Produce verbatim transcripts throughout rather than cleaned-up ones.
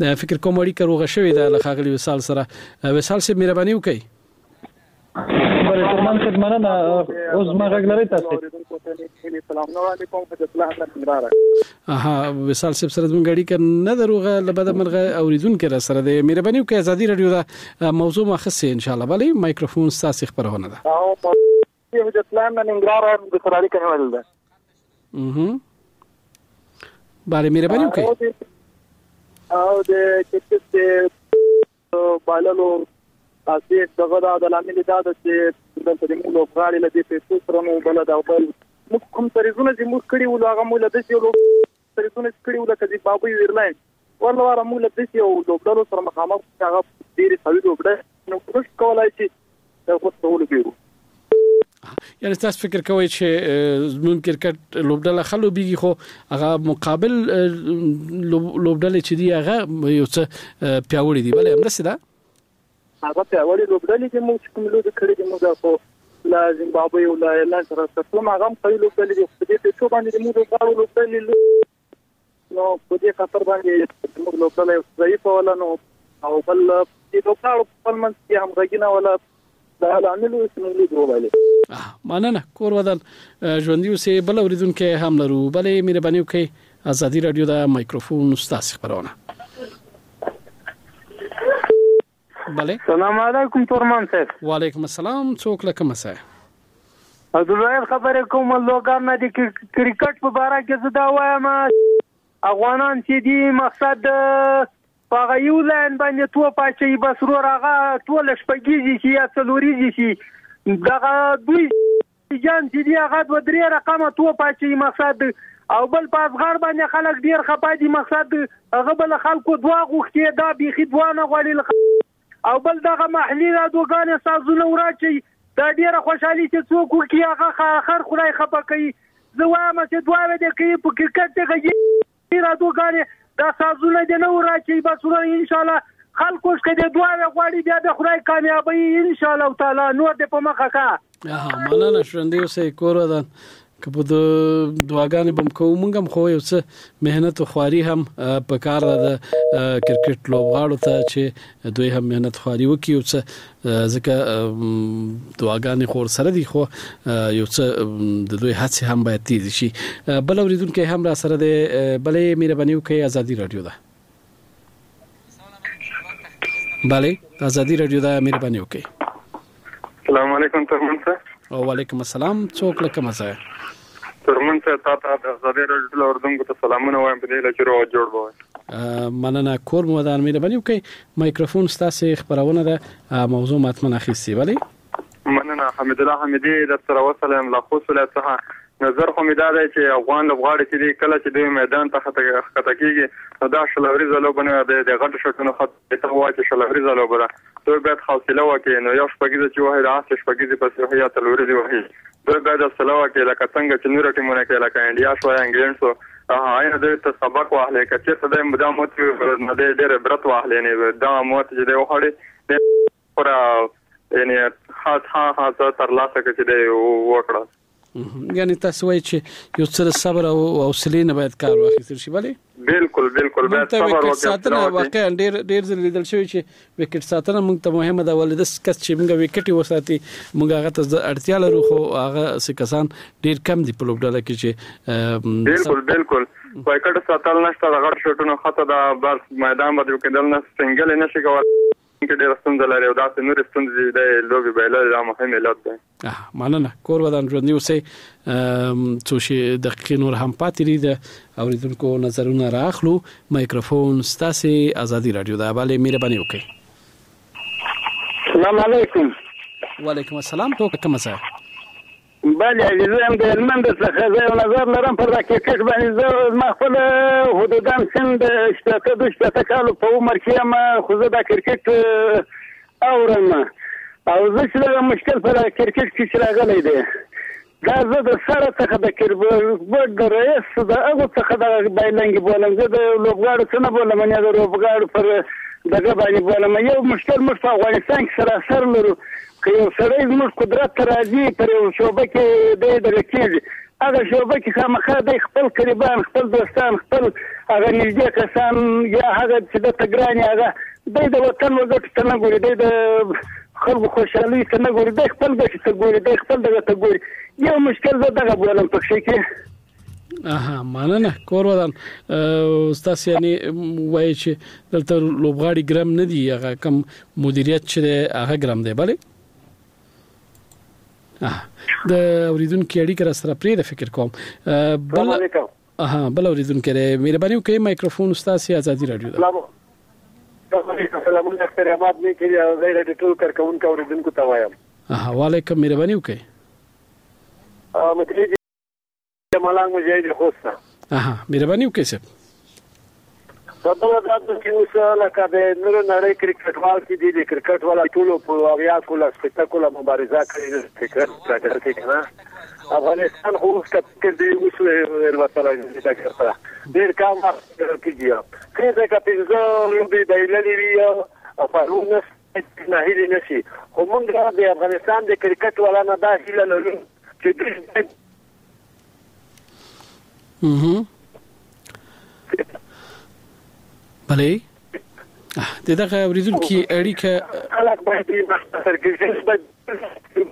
فکر کوم اړیکه روغه شوې ده له ښاغلي وصال سره. وصال صاحب مهرباني وکړئ. بله ترمن خدمتونه اوس ما غږ لرئ تاسو؟ السلام علیکم فتح الله. اها وصال صاحب سره زموږ اړیکه نه دروغه لبد مرغه اوریدونکو را سره د مهرباني وکړئ. ازادي رادیو دا موضوع مخصص ان شاء الله بلې مایکروفون تاسو خبرونه ده. او فتح الله ننګرهار د سره اړیکه نیول ده. اها بله مهرباني وکړئ. او د چې بالو تاسو دغه د لامل دا چې د تدمو لوغړی لدی په څوره نو بل دا بل کوم طریقونه چې موږ کړی ول هغه موږ د یو طریقونه کړی ول کدي بابي ویرلاین ورله واره موږ د یو لوغړو سره مخامخ هغه ډیر سوي لوغړ نو کوم کولای شي دا کوڅول کیږي. یعنی تاسو فکر کوئ چې زموږ کرکټ لوبډله خلو بیږي خو هغه مقابل لوبډله چې دی هغه یو څه پیاوړی دی بلې امرسته ده هغه پیاوړی لوبډلې چې موږ کوم لوب کړی دی موږ خو لا زیمبابوې او لا ایرلند سره ستاسو ما هم په لوبډلې د دې په څو باندې موږ غواړو لوبډلې نو په دې خاطر باندې موږ لوبډلې ضعیف ولا نو او بل چې لوبډلې په منځ کې هم غږینا ولا دا لامل وسملي دروغاله مننه کور ودان ژوندۍ اوسې بل اوریدونکو هم لرو بلې مهرباني وکړئ. ازادي رادیو دا مایکروفون تاسو خبرونه. بله السلام علیکم تورمان صاحب. وعلیکم السلام. څوک لکه مسای عبدالرحیم خبرې کوم لوګار نه د کرکټ په اړه کې زه دا وایم افغانان چې دی مقصد په یو لاین باندې تو پاتې بس ورو راغه ټول شپږیږي چې یا څلوريږي چې دغه دوی جان چې دی هغه د درې رقم تو پاتې مقصد او بل پاسغار باندې خلک ډیر خپادي مقصد هغه بل خلکو دوا غوښتي دا بيخي دوا نه غوړي او بل دغه محلي رادوګان سازونه وراچي دا ډیره خوشحالي چې څوک وکي هغه اخر خدای خپه کوي. زه وایم چې دوا دې کوي په کرکټ کې رادوګان دا سازونه دې نه وراچي بس ور ان شاء الله خلکو څخه دوا غواړي بیا د خدای کامیابی ان شاء الله تعالی نور دې په مخه کا. ها مننه شوندې اوسې کور ودان کبه د دواګانې بم کوو مونږ هم خو یو څه مهنت او خواري هم په کار د کرکټ لوبغاړو ته چې دوی هم مهنت خواري وکي او څه ځکه دواګانې خور سره دي خو یو څه د دوی هڅه هم باید تیز شي. بل اوریدونکو هم را سره د بلې مهرباني وکړئ. ازادي رادیو ده بلې ازادي رادیو ده مهرباني وکړئ. السلام علیکم ترمن صاحب. وعلیکم السلام. څوک لکه مسای ترمن صاحب تاسو د ازادي رادیو اردوونکو ته سلامونه وایم په دې لچرو جوړ بوي. مننه کور مو ودان مهرباني وکړئ. مایکروفون تاسو خبرونه ده موضوع متمن اخیستی بلې مننه حمید الله حمیدی د سره وسلام لا خو صلیت څخه نظر خو می دا دی چې افغان لوبغاړي چې دی کله چې د میدان ته خطه کېږي نو دا شلوري زلو بنه د غټ شټونو خط ته واچي شلوري زلو بره دوی باید حوصله وکړي نو یو شپږیزه چې وای راځي شپږیزه پس هي تلوري دی وای دوی باید حوصله وکړي لکه څنګه چې نور ټیمونه کې لکه انډیا شو انګلند شو هغه د ته سبق واهله کچې ته د مدامت نه د ډېر برت واهله نه دا موت چې دی وخړي پر یعنی خاص خاص تر لاسه کې دی وکړه. یعنی تاسو وایئ چې یو څه صبر او حوصله نه باید کار واخیستل شي بلې بالکل بالکل باید صبر وکړو. واقعا ډیر ډیر ځله لیدل شوی چې وکټ ساتنه موږ ته مهمه ده ولې د کس چې موږ وکټ وساتي موږ هغه ته اړتیا لرو خو هغه څه کسان ډیر کم دي په لوبډله کې چې بالکل بالکل وکټ ساتل نشته د غړ شټونو خطه دا بس میدان باندې کېدل نه سنگل نشي کولای کې ډېر ستونزې لري او دا نور ستونزې د لوبي بایلل دا مهمه علت ده. مننه کور ودان ژوندۍ اوسئ. څو شي دقیقې نور هم پاتې دي د اوریدونکو نظرونه راخلو. مایکروفون ستاسو ازادي رادیو ده بلې مهرباني وکړئ. السلام علیکم. وعلیکم السلام. ټوک کوم ځای بله زه هم د هلمند څخه زه یو نظر لرم پر کرکټ باندې زه ما خپل حدوداً سن د شپېته دوه شپېته کالو په عمر کې یم خو زه دا کرکټ اورم او زه چې دغه مشکل پر کرکټ کې چې راغلی دی دا زه د سره څخه د کرکټ د رئیس د هغو څخه د بایلنګ بولم زه د لوبغاړو څه نه بولم یا د لوبغاړو پر دغه باندې بولم یو مشکل موږ په افغانستان کې سراسر لرو که یو سړی زموږ قدرت ته راځي پر یو شعبه کې دی دغه کېږي هغه شوبه کې خامخا دی خپل قریبان خپل دوستان خپل هغه نږدې کسان یا هغه چې د تګرانې هغه دی د وطن وګټو ته نه ګوري دی د خلکو خوشحالۍ ته نه ګوري دی خپل ګټې ته ګوري دی خپل دغه ته ګوري یو مشکل زه دغه بولم پکښې کې اها مننه کور ودان استاد یعنی وایي چې دلته لوبغاړي ګرام نه دي هغه کم مدیریت چې هغه ګرام دی بله د اوریدونکو اړیکه را سره پرې د فکر کوم بل اها بل اوریدونکو مهرباني وکړئ مایکروفون استاد سي ازادي رادیو ده السلام علیکم ډاکټر احمد می کړی زه د ټول کارکونکو اوریدونکو ته وایم اها وعلیکم مهرباني وکړئ ا متری ملنګ مجاهد خوسته اها مهرباني وکړئ سر دغه د چې اوس لکه د نور نړۍ کرکټ وال کې دي کرکټ والا ټول په اویا کوله سپیکټاکولا مبارزه کوي کرکټ راځي کنه افغانستان خو اوس کې دي اوس ورسره دي دا کړه ډیر کار کیږي کله چې پنځه لوبي دایلې وی او فارونس نه هیله نشي خو موږ د افغانستان د کرکټ والا نه دا هیله لرو چې اها بله دغه اوریدونکو اړیکه خلک باید مختصر کې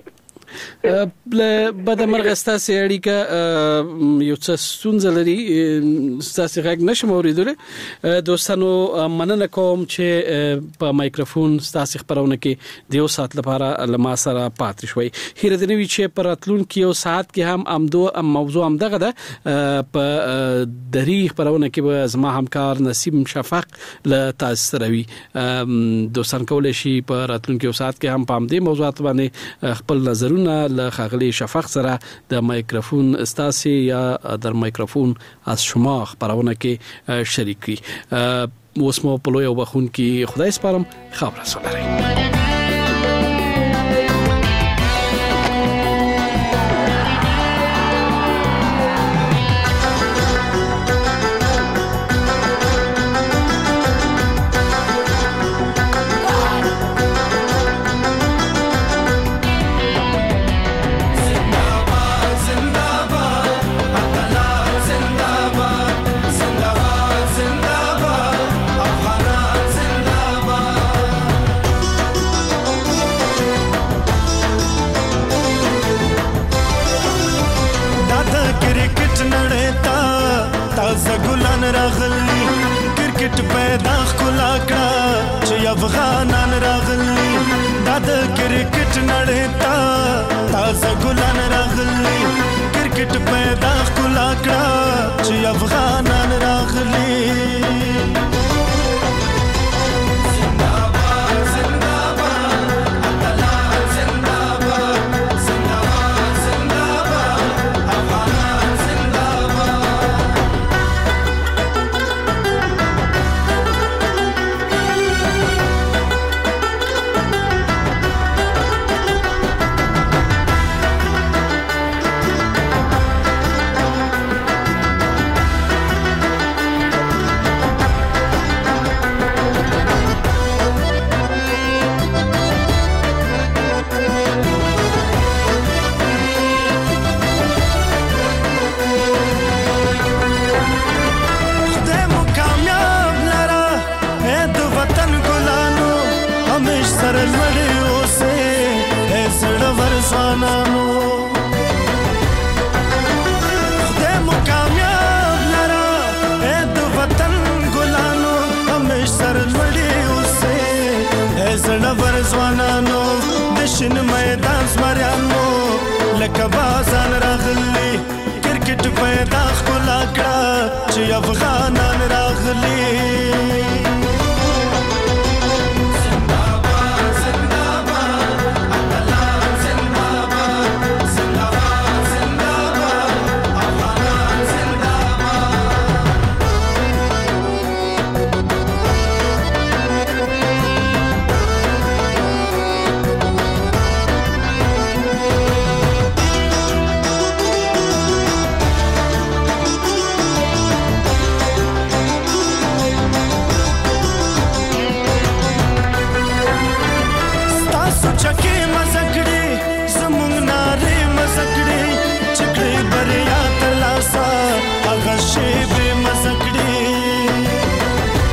بد مرغ ستاسو اړیکه یو څه ستونزه لري ستاسو غږ نشم اوریدل دوستانو مننه کوم چې په مایکروفون ستاسو خبرونه کې د یو ساعت لپاره لما سره پاتې شوي هیره د نوی چې پراتلون کې یو ساعت کې هم امدو ام موضوع هم دغه ده په دری خبرونه کې به زما همکار نسیم شفق له تاسو سره وي دوستان کولای شي په راتلون کې یو ساعت کې هم په دې موضوعات باندې خپل نظرونه له خغلی شفق سره د مایکروفون استاسي یا در مایکروفون از شما خبرونه کې شریک کړي اوس مو په لوی وبخون کې خدای سپارم خبر رسولای افغانان راغلي دا د کرکټ نړۍ ته تازه ګلان راغلي کرکټ پیدا ښکلا کړه چې افغانان راغلي شن میدان زمریانو لکه بازان راغلی کرکټ پیدا ښکلا کړه چې افغانان راغلي